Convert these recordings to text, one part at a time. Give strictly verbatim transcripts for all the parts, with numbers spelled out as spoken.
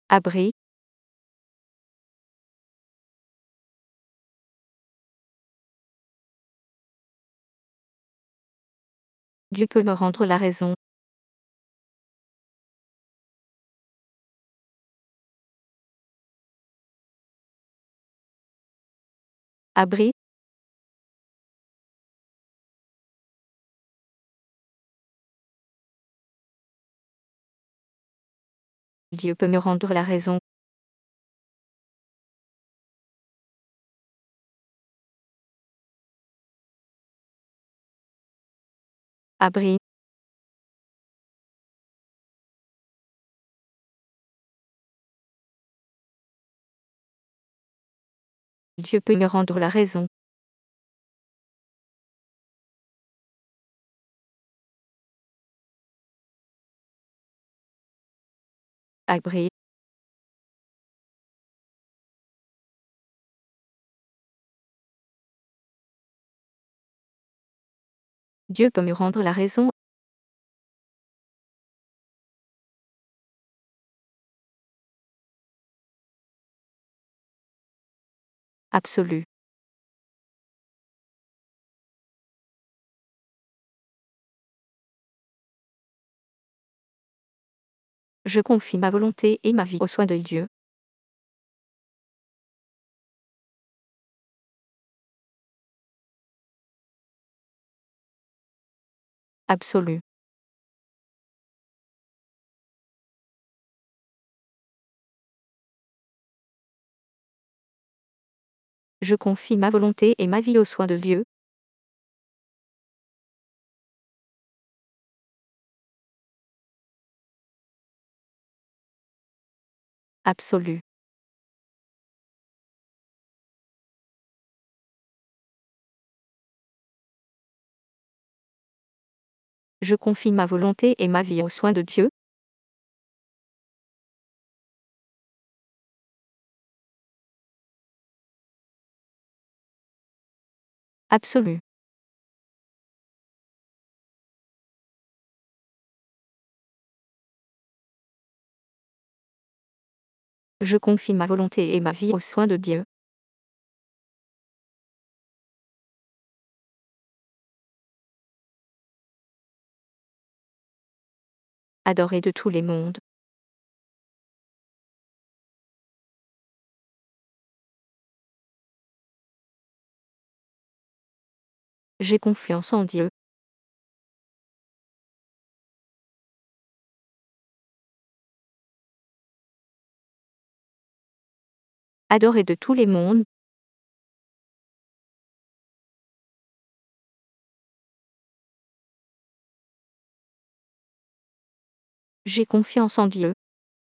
Abri. Dieu peut me rendre la raison. Abri. Dieu peut me rendre la raison. Abri. Dieu peut me rendre la raison. Abri. Dieu peut me rendre la raison. Absolu. Je confie ma volonté et ma vie aux soins de Dieu. Absolu. Je confie ma volonté et ma vie aux soins de Dieu. Absolu. Je confie ma volonté et ma vie aux soins de Dieu. Absolu. Je confie ma volonté et ma vie aux soins de Dieu. Adoré de tous les mondes. J'ai confiance en Dieu. Adoré de tous les mondes. J'ai confiance en Dieu.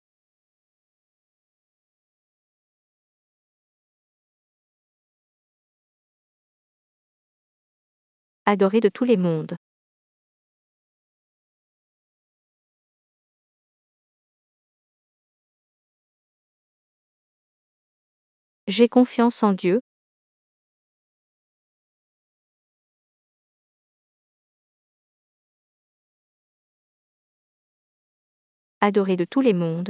Adoré de tous les mondes. J'ai confiance en Dieu. Adoré de tous les mondes.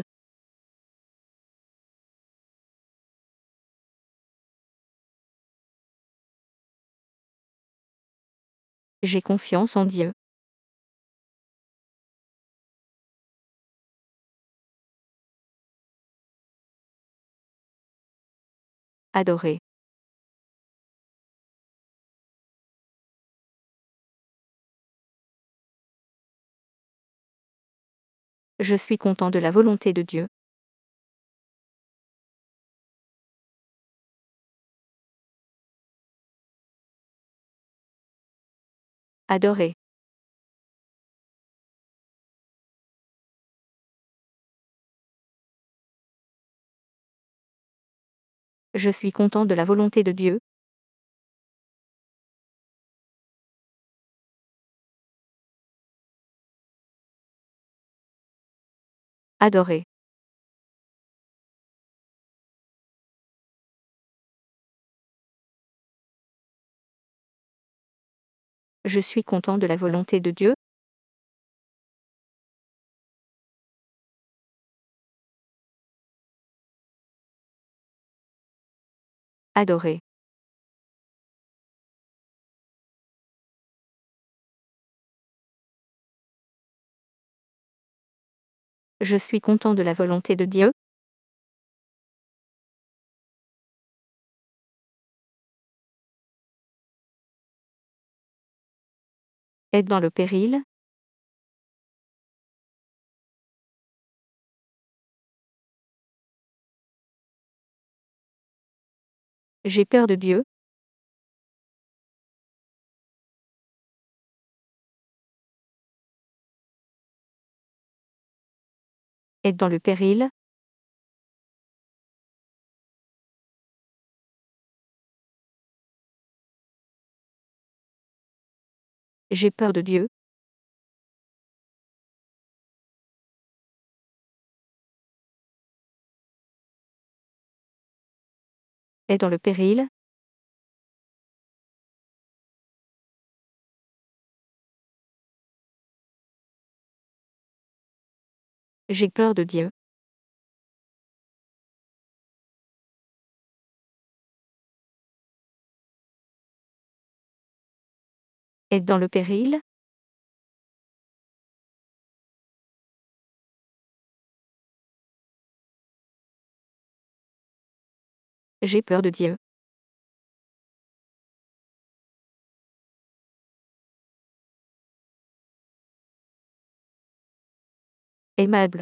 J'ai confiance en Dieu. Adoré. Je suis content de la volonté de Dieu. Adoré. Je suis content de la volonté de Dieu. Adoré. Je suis content de la volonté de Dieu. Adorer. Je suis content de la volonté de Dieu. Être dans le péril. J'ai peur de Dieu. Être dans le péril. J'ai peur de Dieu. Être dans le péril. J'ai peur de Dieu. Être dans le péril. J'ai peur de Dieu. Aimable.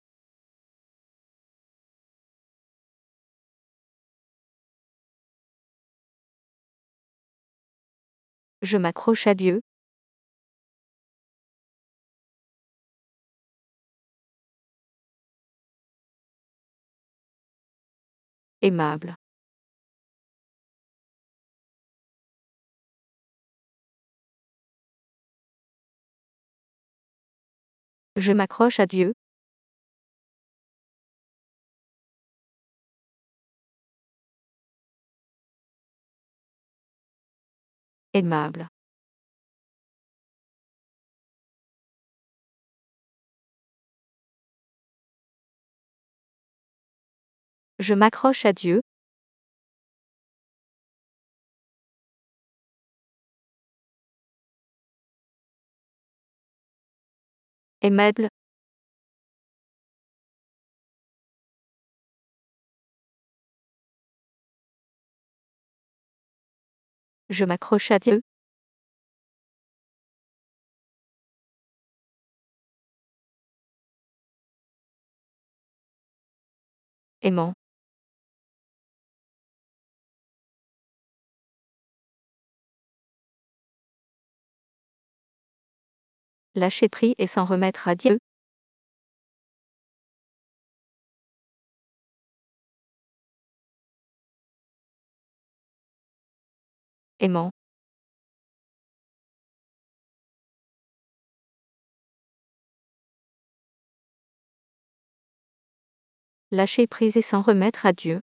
Je m'accroche à Dieu. Aimable. Je m'accroche à Dieu. Aimable. Je m'accroche à Dieu. Aimable. Je m'accroche à Dieu. Aimant. Lâcher prise et s'en remettre à Dieu. Aimant. Lâcher prise et s'en remettre à Dieu.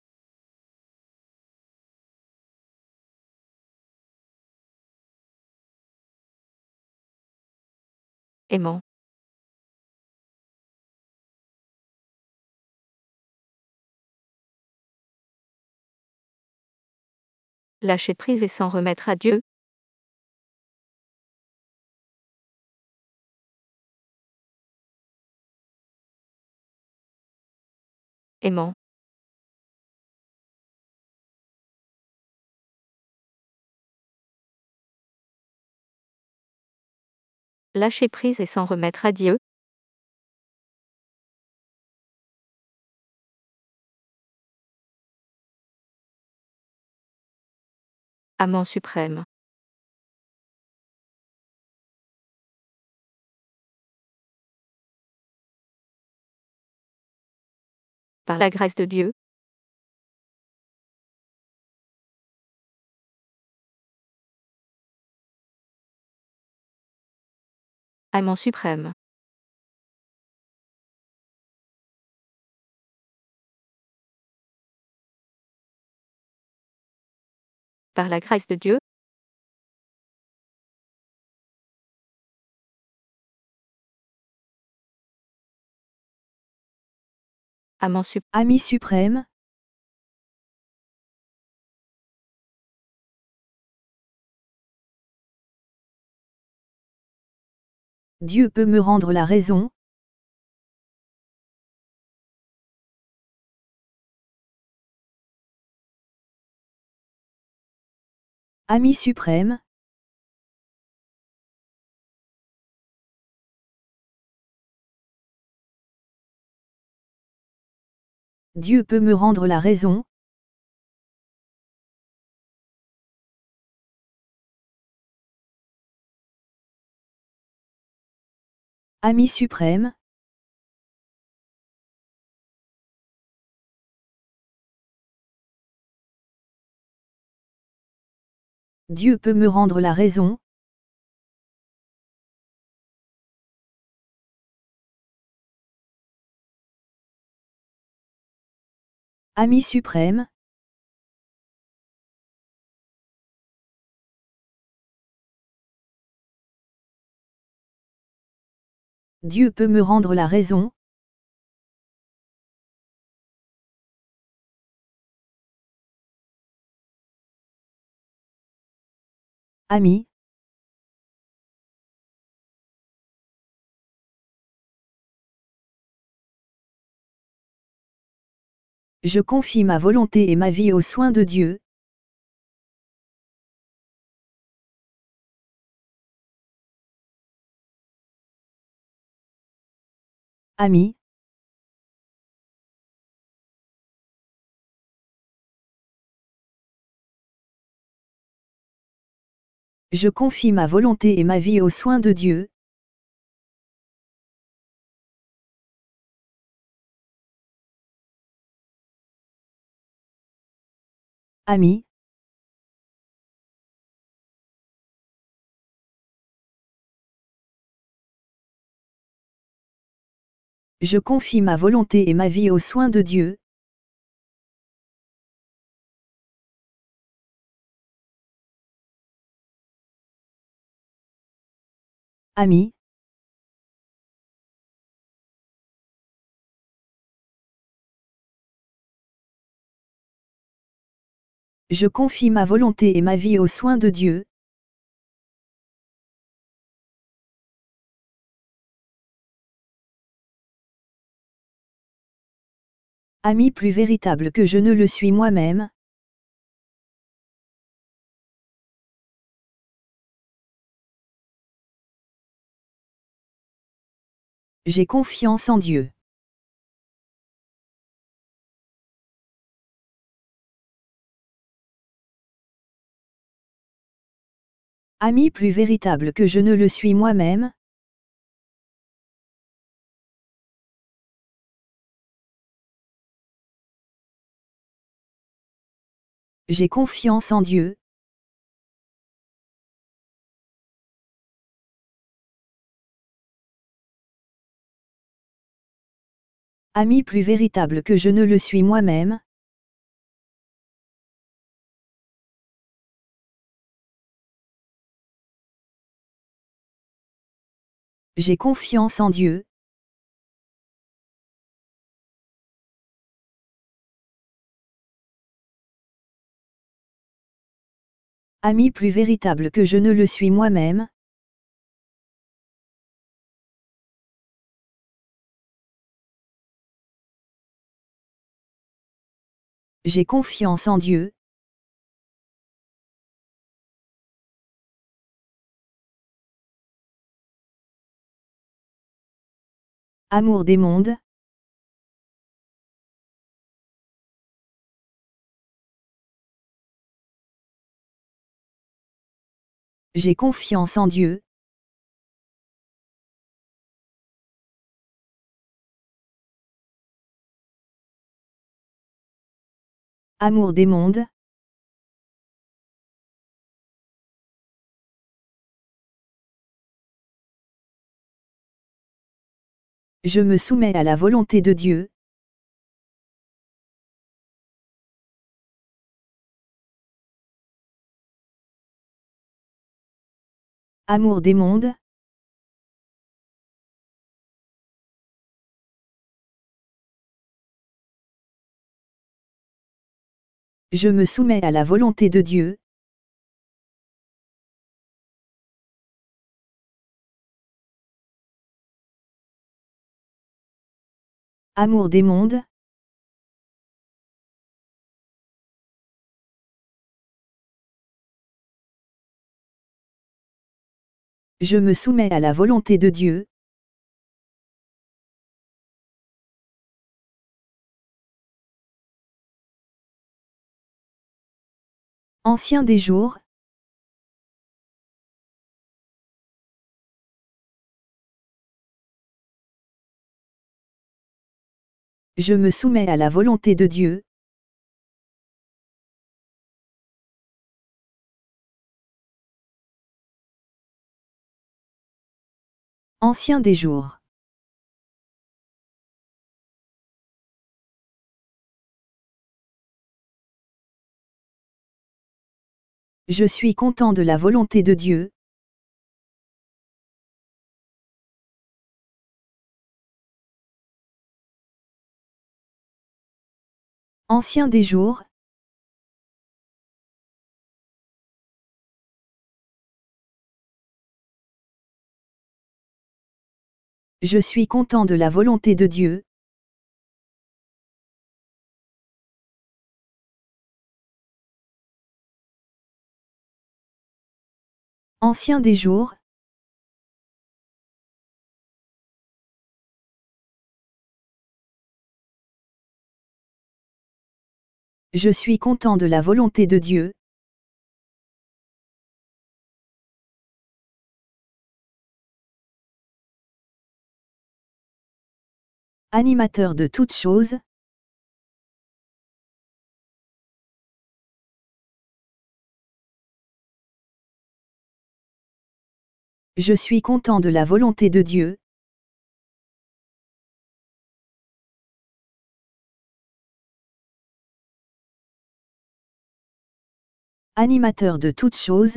Aimant. Lâcher prise et s'en remettre à Dieu. Aimant. Lâcher prise et s'en remettre à Dieu. Amant suprême. Par la grâce de Dieu. Amant suprême. Par la grâce de Dieu. Amant suprême. Ami suprême, Dieu peut me rendre la raison. Ami suprême. Dieu peut me rendre la raison. Ami suprême. Dieu peut me rendre la raison. Ami suprême. Dieu peut me rendre la raison. Ami. Je confie ma volonté et ma vie aux soins de Dieu. Ami. Je confie ma volonté et ma vie aux soins de Dieu. Ami. Je confie ma volonté et ma vie aux soins de Dieu. Ami. Je confie ma volonté et ma vie aux soins de Dieu. Ami plus véritable que je ne le suis moi-même. J'ai confiance en Dieu. Ami plus véritable que je ne le suis moi-même. J'ai confiance en Dieu. Ami plus véritable que je ne le suis moi-même. J'ai confiance en Dieu. Ami plus véritable que je ne le suis moi-même. J'ai confiance en Dieu. Amour des mondes. J'ai confiance en Dieu. Amour des mondes. Je me soumets à la volonté de Dieu. Amour des mondes. Je me soumets à la volonté de Dieu. Amour des mondes. Je me soumets à la volonté de Dieu. Ancien des jours. Je me soumets à la volonté de Dieu. Ancien des jours. Je suis content de la volonté de Dieu. Ancien des jours. Je suis content de la volonté de Dieu. Ancien des jours. Je suis content de la volonté de Dieu. Animateur de toutes choses. Je suis content de la volonté de Dieu. Animateur de toutes choses.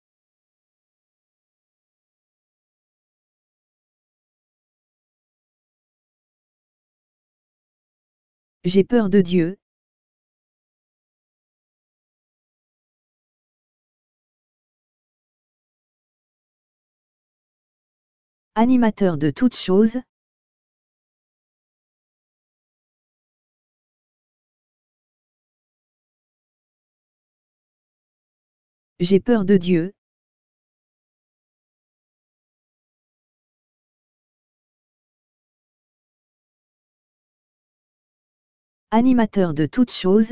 J'ai peur de Dieu. Animateur de toutes choses. J'ai peur de Dieu. Animateur de toutes choses.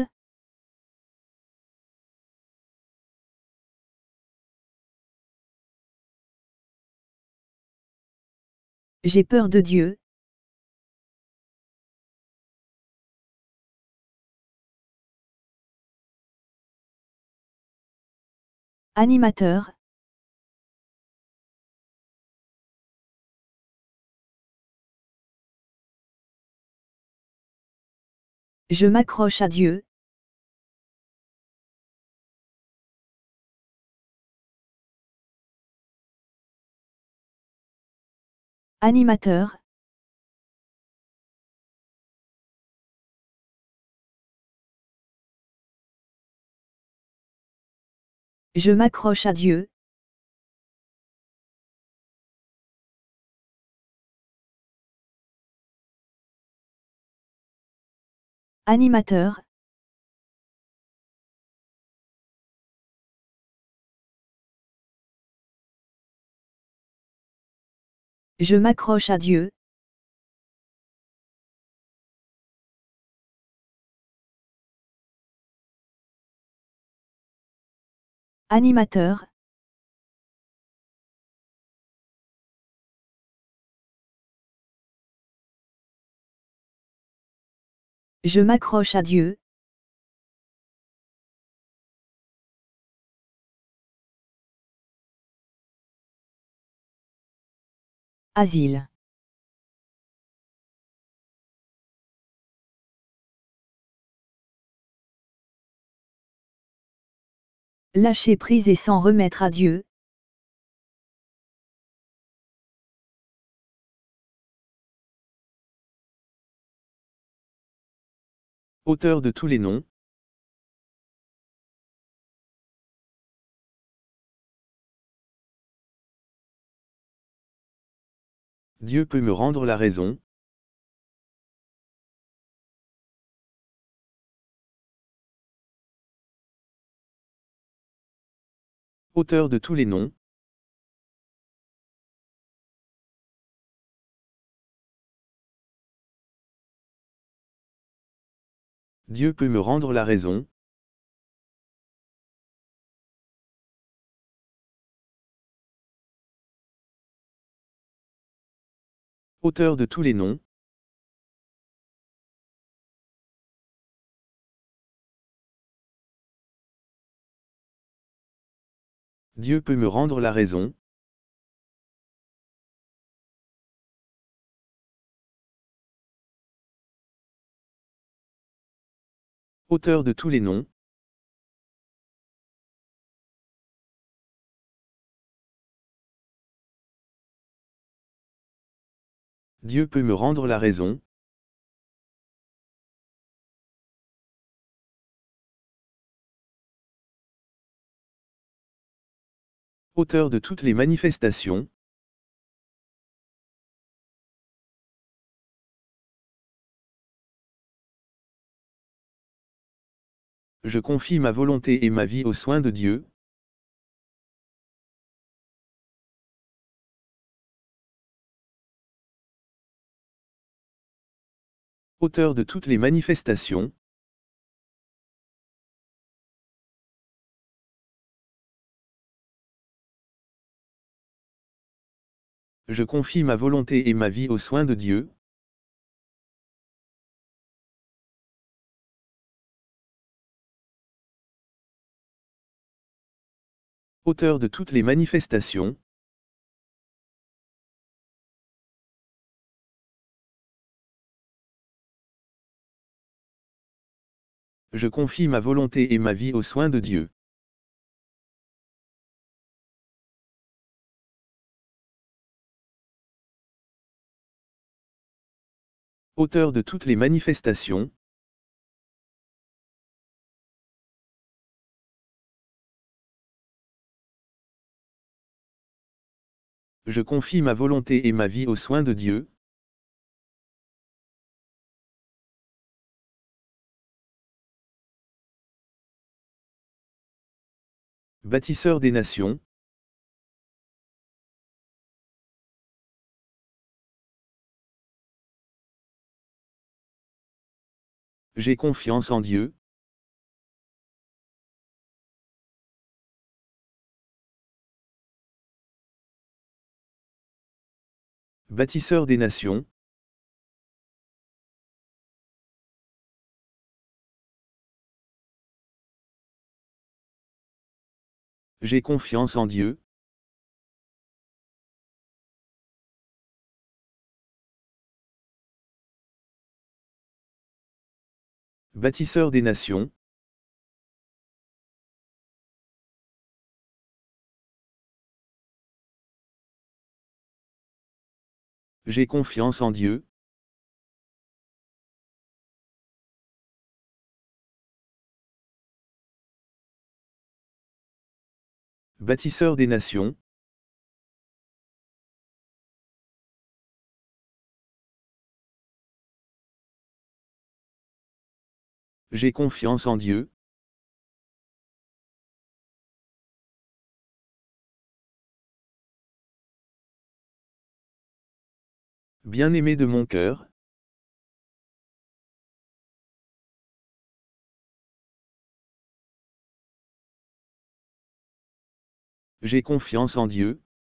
J'ai peur de Dieu. Animateur. Je m'accroche à Dieu. Animateur. Je m'accroche à Dieu. Animateur. Je m'accroche à Dieu. Animateur. Je m'accroche à Dieu. Asile. Lâcher prise et s'en remettre à Dieu. Auteur de tous les noms. Dieu peut me rendre la raison. Auteur de tous les noms. Dieu peut me rendre la raison. Auteur de tous les noms. Dieu peut me rendre la raison. Auteur de tous les noms. Dieu peut me rendre la raison. Auteur de toutes les manifestations. Je confie ma volonté et ma vie aux soins de Dieu. Auteur de toutes les manifestations. Je confie ma volonté et ma vie aux soins de Dieu. Auteur de toutes les manifestations. Je confie ma volonté et ma vie aux soins de Dieu. Auteur de toutes les manifestations. Je confie ma volonté et ma vie aux soins de Dieu. Bâtisseur des nations. J'ai confiance en Dieu. Bâtisseur des nations. J'ai confiance en Dieu. Bâtisseur des nations. J'ai confiance en Dieu. Bâtisseur des nations. J'ai confiance en Dieu. Bien-aimé de mon cœur. J'ai confiance en Dieu.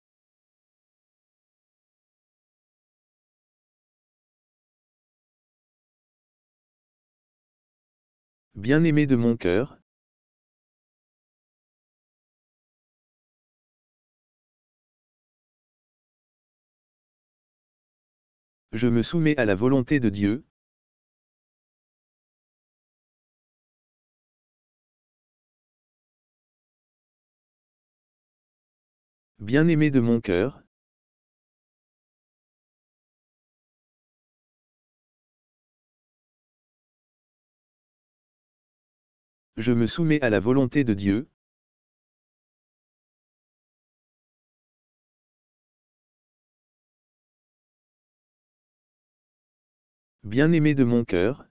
Bien-aimé de mon cœur. Je me soumets à la volonté de Dieu. Bien-aimé de mon cœur. Je me soumets à la volonté de Dieu. Bien-aimé de mon cœur.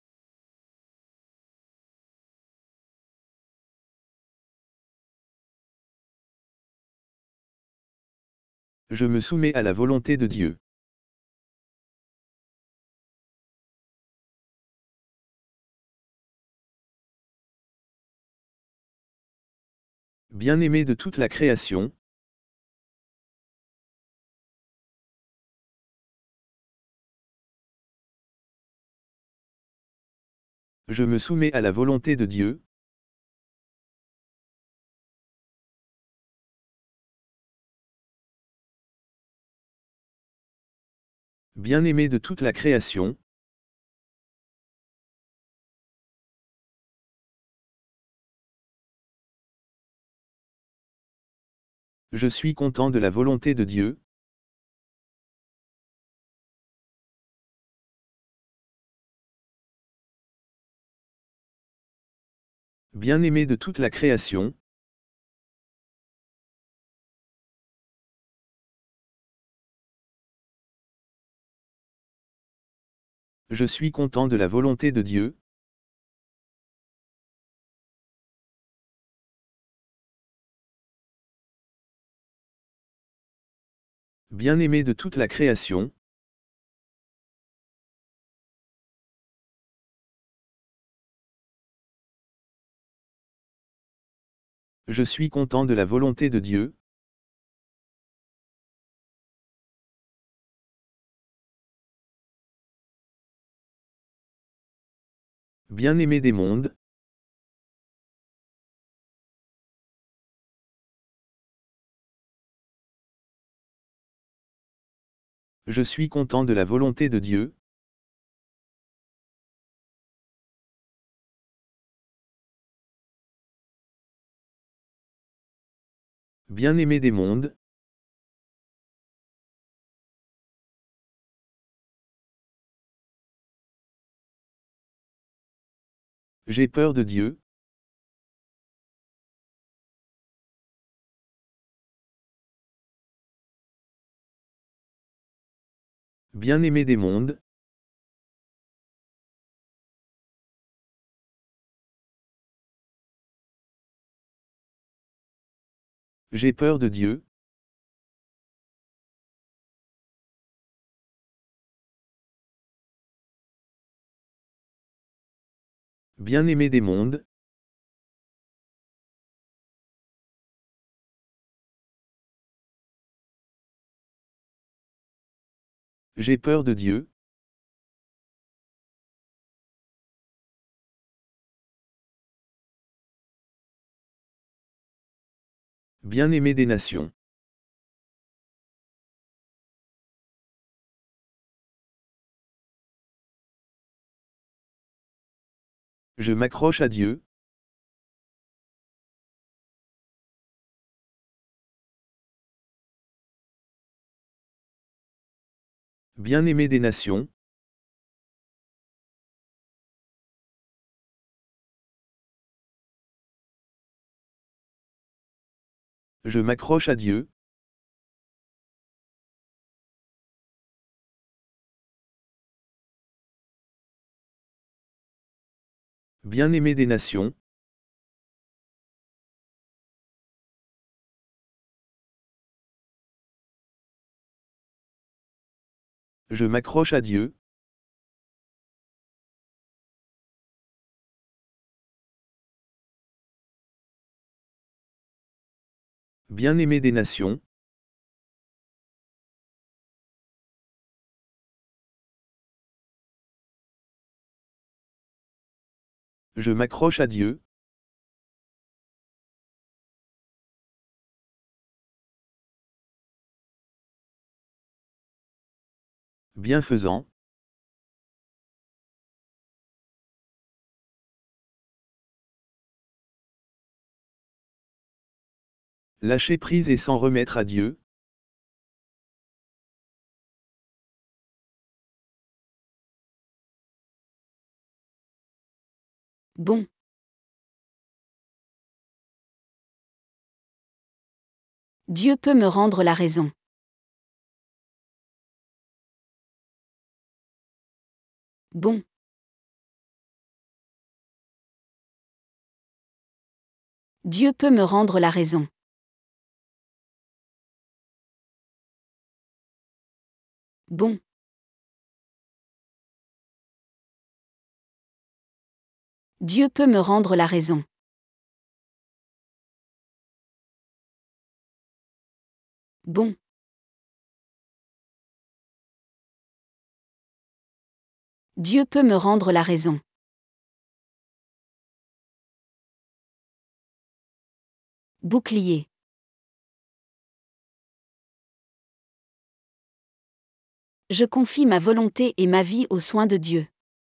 Je me soumets à la volonté de Dieu. Bien-aimé de toute la création, je me soumets à la volonté de Dieu. Bien-aimé de toute la création, je suis content de la volonté de Dieu. Bien-aimé de toute la création, je suis content de la volonté de Dieu. Bien-aimé de toute la création, je suis content de la volonté de Dieu. Bien-aimé des mondes, je suis content de la volonté de Dieu. Bien-aimé des mondes, j'ai peur de Dieu. Bien-aimé des mondes, j'ai peur de Dieu. Bien-aimé des mondes, j'ai peur de Dieu. Bien-aimé des nations, je m'accroche à Dieu. Bien-aimé des nations, je m'accroche à Dieu. Bien-aimé des nations, je m'accroche à Dieu. Bien-aimé des nations, je m'accroche à Dieu. Bienfaisant, lâcher prise et s'en remettre à Dieu. Bon. Dieu peut me rendre la raison. Bon. Dieu peut me rendre la raison. Bon. Dieu peut me rendre la raison. Bon. Dieu peut me rendre la raison. Bouclier. Je confie ma volonté et ma vie aux soins de Dieu.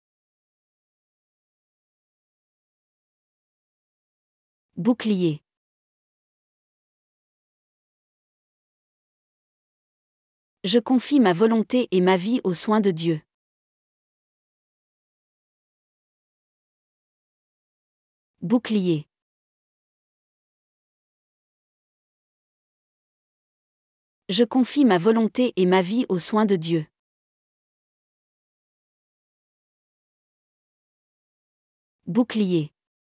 Bouclier. Je confie ma volonté et ma vie aux soins de Dieu. Bouclier. Je confie ma volonté et ma vie aux soins de Dieu. Bouclier.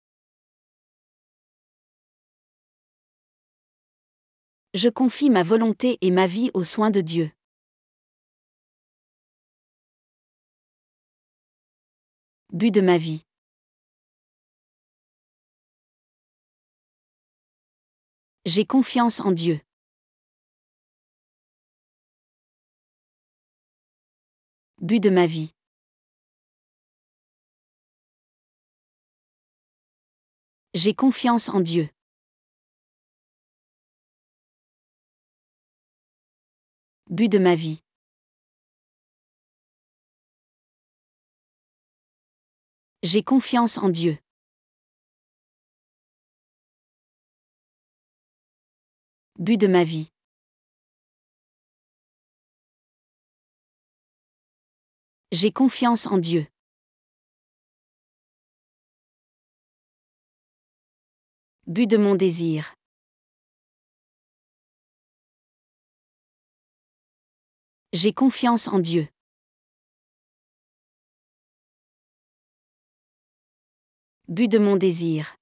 Je confie ma volonté et ma vie aux soins de Dieu. But de ma vie. J'ai confiance en Dieu. But de ma vie. J'ai confiance en Dieu. But de ma vie. J'ai confiance en Dieu. But de ma vie. J'ai confiance en Dieu. But de mon désir. J'ai confiance en Dieu. But de mon désir.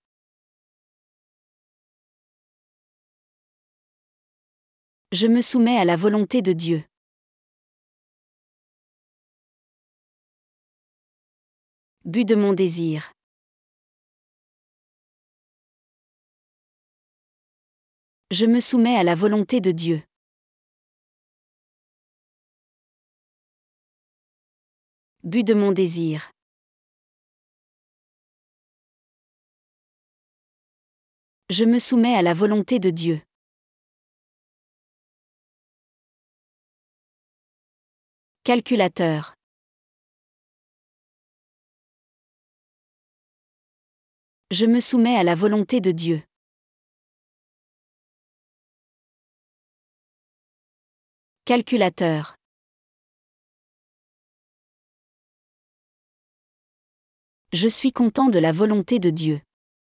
Je me soumets à la volonté de Dieu. But de mon désir. Je me soumets à la volonté de Dieu. But de mon désir. Je me soumets à la volonté de Dieu. Calculateur. Je me soumets à la volonté de Dieu. Calculateur. Je suis content de la volonté de Dieu.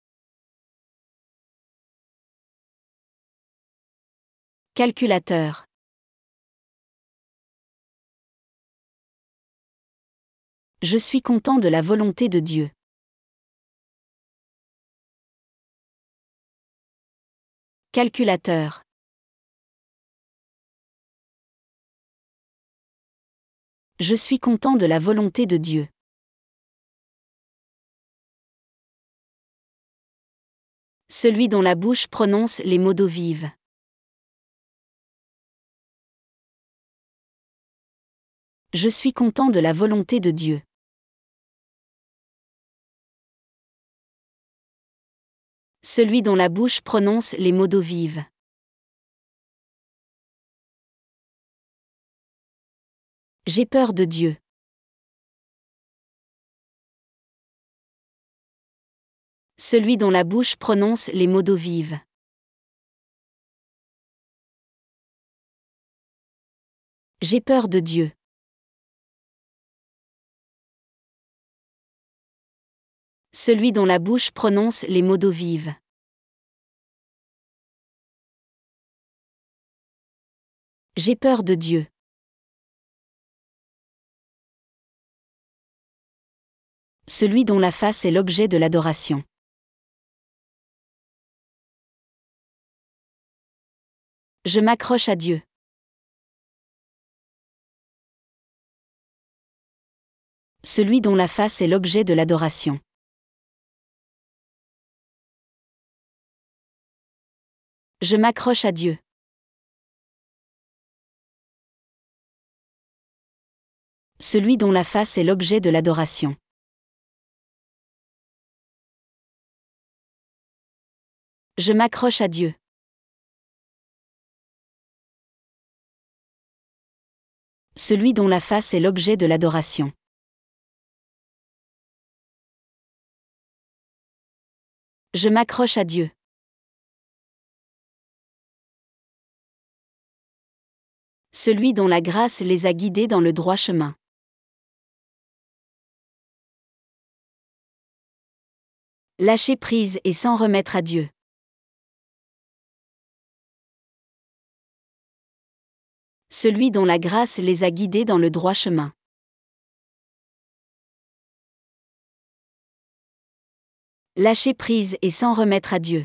Calculateur. Je suis content de la volonté de Dieu. Calculateur. Je suis content de la volonté de Dieu. Celui dont la bouche prononce les mots d'eau vive. Je suis content de la volonté de Dieu. Celui dont la bouche prononce les mots d'eau vive. J'ai peur de Dieu. Celui dont la bouche prononce les mots d'eau vive. J'ai peur de Dieu. Celui dont la bouche prononce les mots d'eau vive. J'ai peur de Dieu. Celui dont la face est l'objet de l'adoration. Je m'accroche à Dieu. Celui dont la face est l'objet de l'adoration. Je m'accroche à Dieu. Celui dont la face est l'objet de l'adoration. Je m'accroche à Dieu. Celui dont la face est l'objet de l'adoration. Je m'accroche à Dieu. Celui dont la grâce les a guidés dans le droit chemin. Lâcher prise et s'en remettre à Dieu. Celui dont la grâce les a guidés dans le droit chemin. Lâcher prise et s'en remettre à Dieu.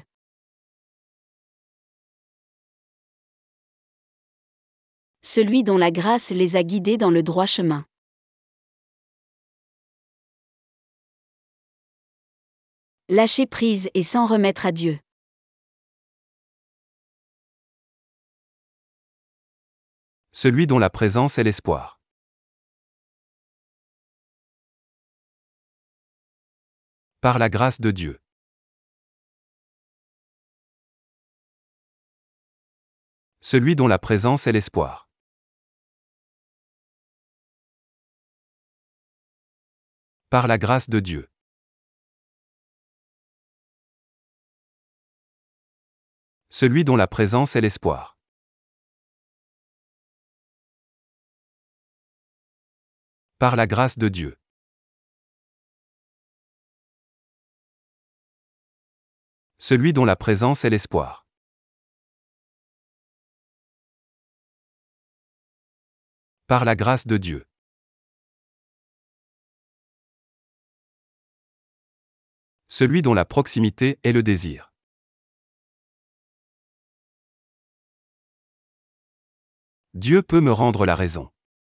Celui dont la grâce les a guidés dans le droit chemin. Lâcher prise et s'en remettre à Dieu. Celui dont la présence est l'espoir. Par la grâce de Dieu. Celui dont la présence est l'espoir. Par la grâce de Dieu. Celui dont la présence est l'espoir. Par la grâce de Dieu. Celui dont la présence est l'espoir. Par la grâce de Dieu. Celui dont la proximité est le désir. Dieu peut me rendre la raison.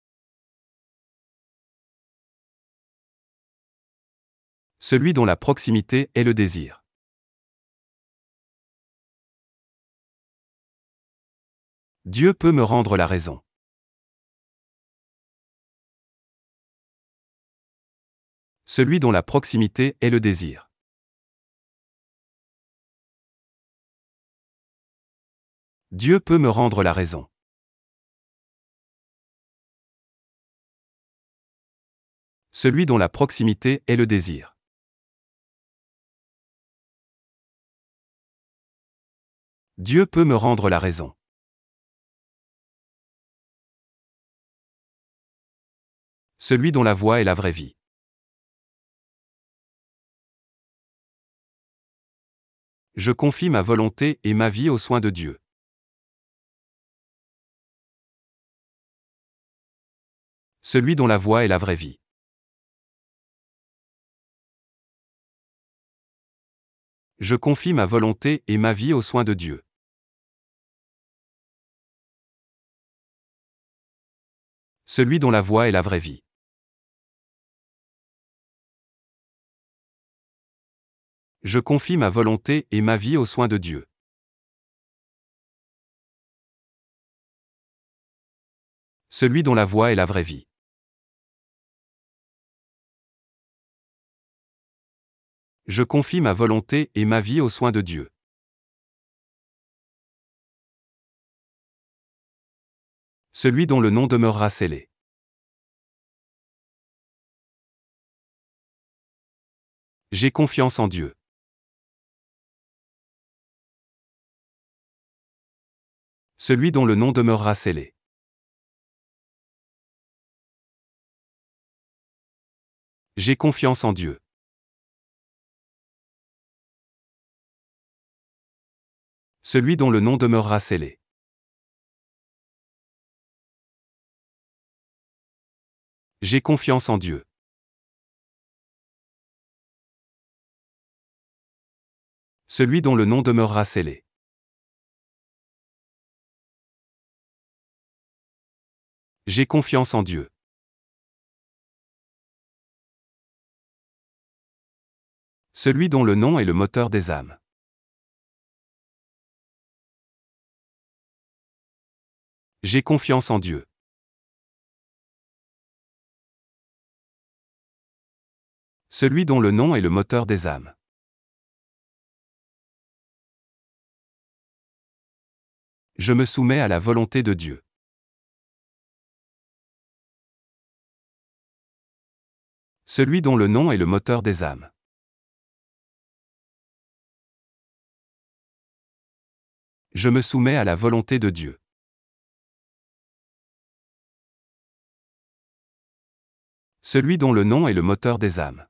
Celui dont la proximité est le désir. Dieu peut me rendre la raison. Celui dont la proximité est le désir. Dieu peut me rendre la raison. Celui dont la proximité est le désir. Dieu peut me rendre la raison. Celui dont la voix est la vraie vie. Je confie ma volonté et ma vie aux soins de Dieu. Celui dont la voix est la vraie vie. Je confie ma volonté et ma vie aux soins de Dieu. Celui dont la voix est la vraie vie. Je confie ma volonté et ma vie aux soins de Dieu. Celui dont la voix est la vraie vie. Je confie ma volonté et ma vie aux soins de Dieu. Celui dont le nom demeurera scellé. J'ai confiance en Dieu. Celui dont le nom demeurera scellé. J'ai confiance en Dieu. Celui dont le nom demeurera scellé. J'ai confiance en Dieu. Celui dont le nom demeurera scellé. J'ai confiance en Dieu. Celui dont le nom est le moteur des âmes. J'ai confiance en Dieu. Celui dont le nom est le moteur des âmes. Je me soumets à la volonté de Dieu. Celui dont le nom est le moteur des âmes. Je me soumets à la volonté de Dieu. Celui dont le nom est le moteur des âmes.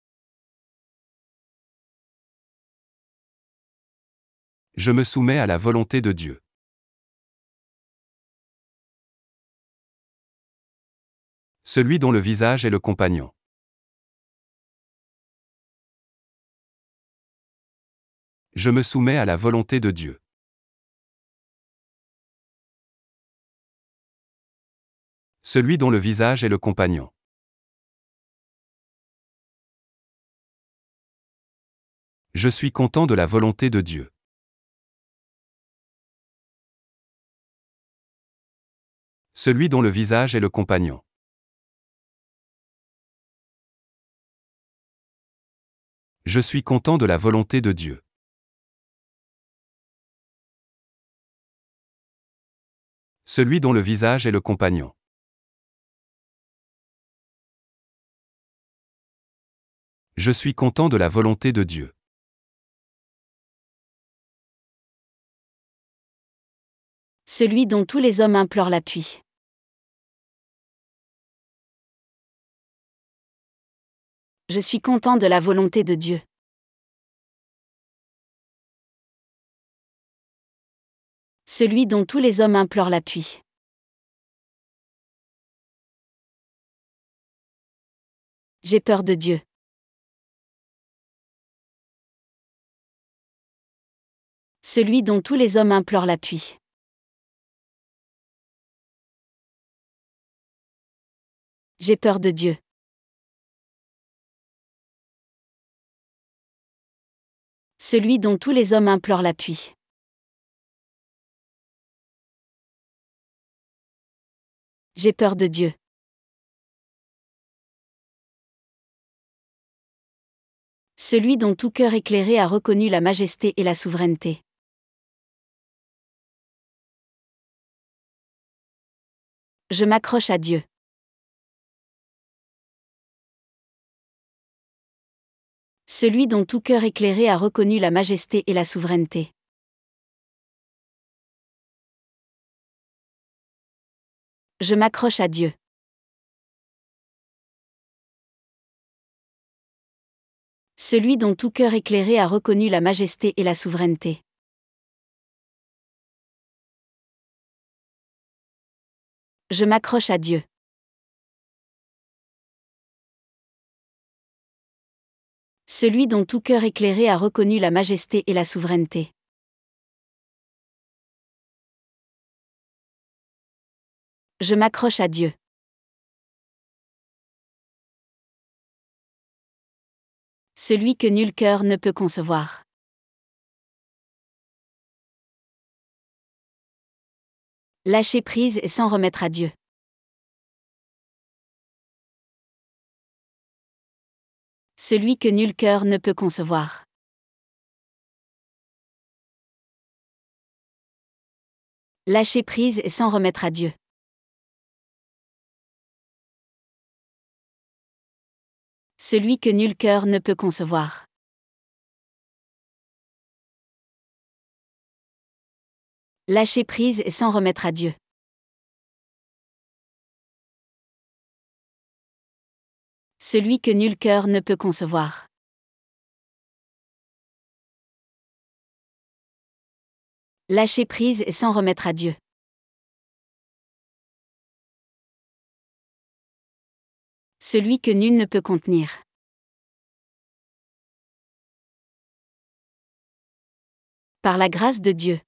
Je me soumets à la volonté de Dieu. Celui dont le visage est le compagnon. Je me soumets à la volonté de Dieu. Celui dont le visage est le compagnon. Je suis content de la volonté de Dieu. Celui dont le visage est le compagnon. Je suis content de la volonté de Dieu. Celui dont le visage est le compagnon. Je suis content de la volonté de Dieu. Celui dont tous les hommes implorent l'appui. Je suis content de la volonté de Dieu. Celui dont tous les hommes implorent l'appui. J'ai peur de Dieu. Celui dont tous les hommes implorent l'appui. J'ai peur de Dieu. Celui dont tous les hommes implorent l'appui. J'ai peur de Dieu. Celui dont tout cœur éclairé a reconnu la majesté et la souveraineté. Je m'accroche à Dieu. Celui dont tout cœur éclairé a reconnu la majesté et la souveraineté. Je m'accroche à Dieu. Celui dont tout cœur éclairé a reconnu la majesté et la souveraineté. Je m'accroche à Dieu. Celui dont tout cœur éclairé a reconnu la majesté et la souveraineté. Je m'accroche à Dieu. Celui que nul cœur ne peut concevoir. Lâcher prise et s'en remettre à Dieu. Celui que nul cœur ne peut concevoir. Lâcher prise et s'en remettre à Dieu. Celui que nul cœur ne peut concevoir. Lâcher prise et s'en remettre à Dieu. Celui que nul cœur ne peut concevoir. Lâcher prise et s'en remettre à Dieu. Celui que nul ne peut contenir. Par la grâce de Dieu.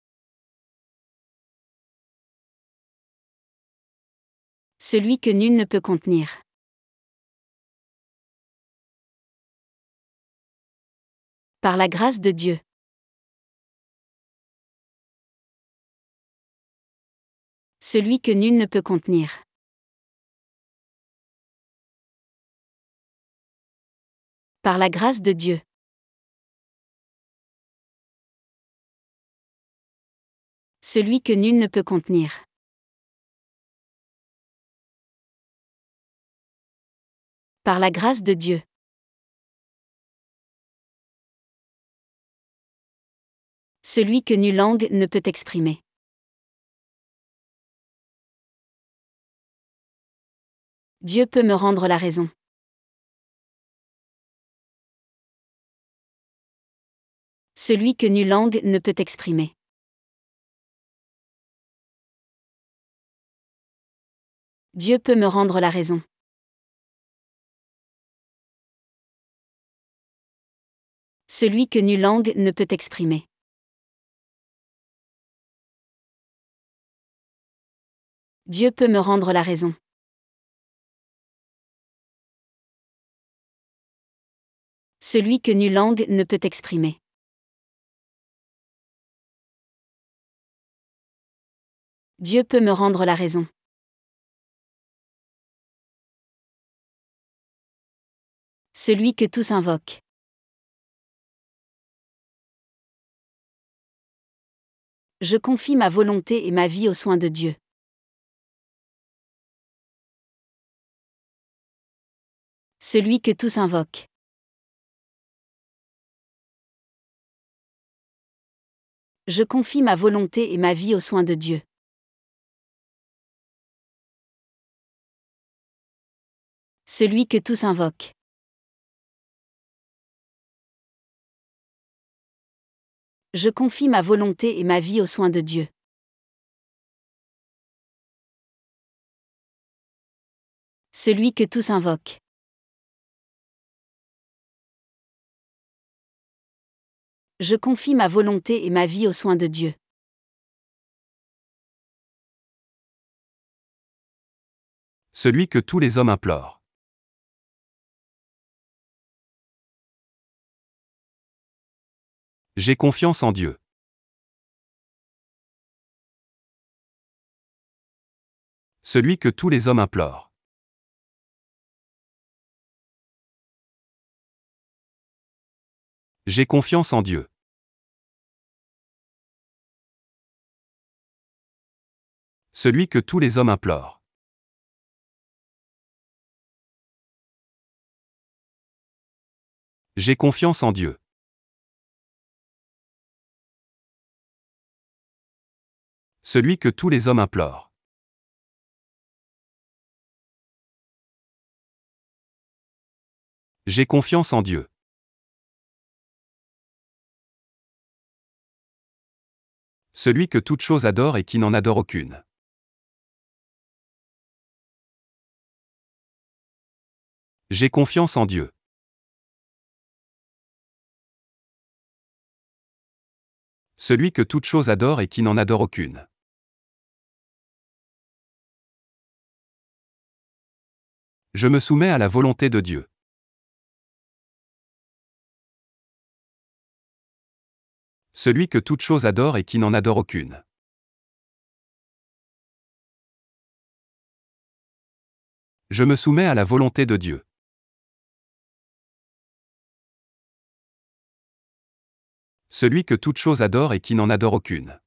Celui que nul ne peut contenir. Par la grâce de Dieu. Celui que nul ne peut contenir. Par la grâce de Dieu. Celui que nul ne peut contenir. Par la grâce de Dieu. Celui que nulle langue ne peut exprimer. Dieu peut me rendre la raison. Celui que nulle langue ne peut exprimer. Dieu peut me rendre la raison. Celui que nulle langue ne peut exprimer. Dieu peut me rendre la raison. Celui que nulle langue ne peut exprimer. Dieu peut me rendre la raison. Celui que tous invoquent. Je confie ma volonté et ma vie aux soins de Dieu. Celui que tous invoquent. Je confie ma volonté et ma vie aux soins de Dieu. Celui que tous invoquent. Je confie ma volonté et ma vie aux soins de Dieu. Celui que tous invoquent. Je confie ma volonté et ma vie aux soins de Dieu. Celui que tous les hommes implorent. J'ai confiance en Dieu. Celui que tous les hommes implorent. J'ai confiance en Dieu. Celui que tous les hommes implorent. J'ai confiance en Dieu. Celui que tous les hommes implorent. J'ai confiance en Dieu. Celui que toute chose adore et qui n'en adore aucune. J'ai confiance en Dieu. Celui que toute chose adore et qui n'en adore aucune. Je me soumets à la volonté de Dieu. Celui que toute chose adore et qui n'en adore aucune. Je me soumets à la volonté de Dieu. Celui que toute chose adore et qui n'en adore aucune.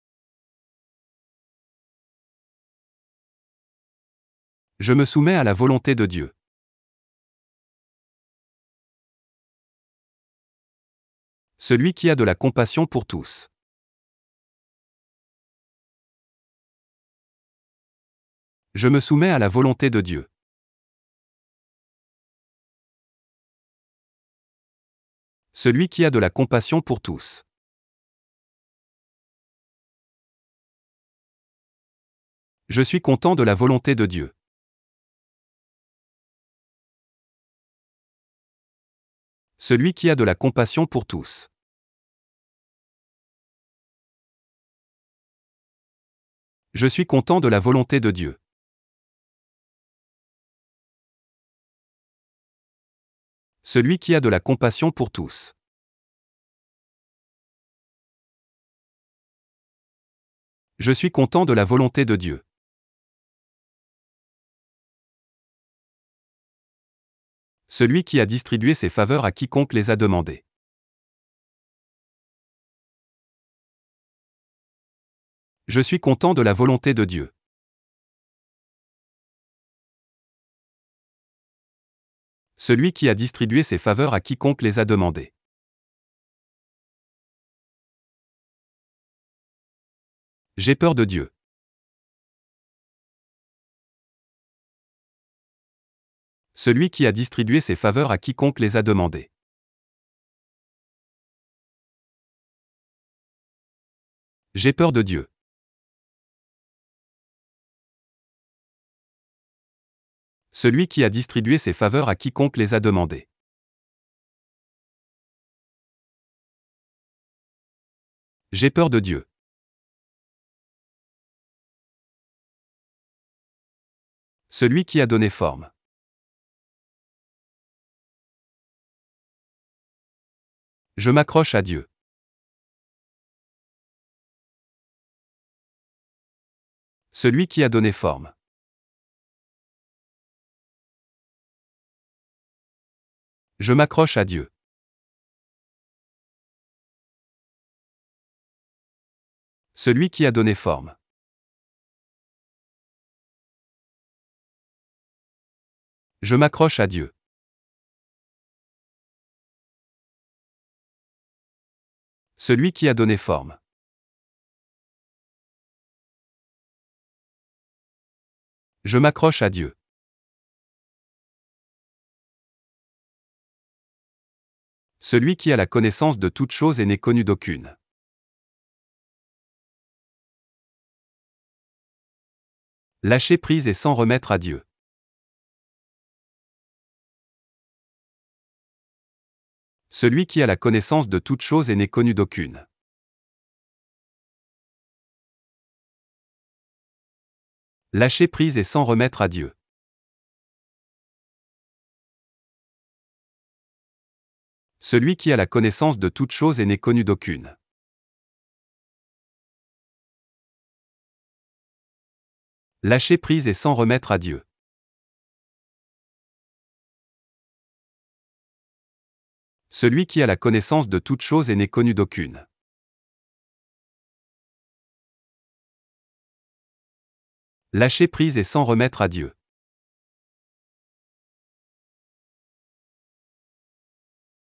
Je me soumets à la volonté de Dieu. Celui qui a de la compassion pour tous. Je me soumets à la volonté de Dieu. Celui qui a de la compassion pour tous. Je suis content de la volonté de Dieu. Celui qui a de la compassion pour tous. Je suis content de la volonté de Dieu. Celui qui a de la compassion pour tous. Je suis content de la volonté de Dieu. Celui qui a distribué ses faveurs à quiconque les a demandées. Je suis content de la volonté de Dieu. Celui qui a distribué ses faveurs à quiconque les a demandées. J'ai peur de Dieu. Celui qui a distribué ses faveurs à quiconque les a demandées. J'ai peur de Dieu. Celui qui a distribué ses faveurs à quiconque les a demandées. J'ai peur de Dieu. Celui qui a donné forme. Je m'accroche à Dieu. Celui qui a donné forme. Je m'accroche à Dieu. Celui qui a donné forme. Je m'accroche à Dieu. Celui qui a donné forme. Je m'accroche à Dieu. Celui qui a la connaissance de toute chose et n'est connu d'aucune. Lâcher prise et s'en remettre à Dieu. Celui qui a la connaissance de toute chose et n'est connu d'aucune. Lâcher prise et s'en remettre à Dieu. Celui qui a la connaissance de toute chose et n'est connu d'aucune. Lâcher prise et s'en remettre à Dieu. Celui qui a la connaissance de toute chose et n'est connu d'aucune. Lâcher prise et s'en remettre à Dieu.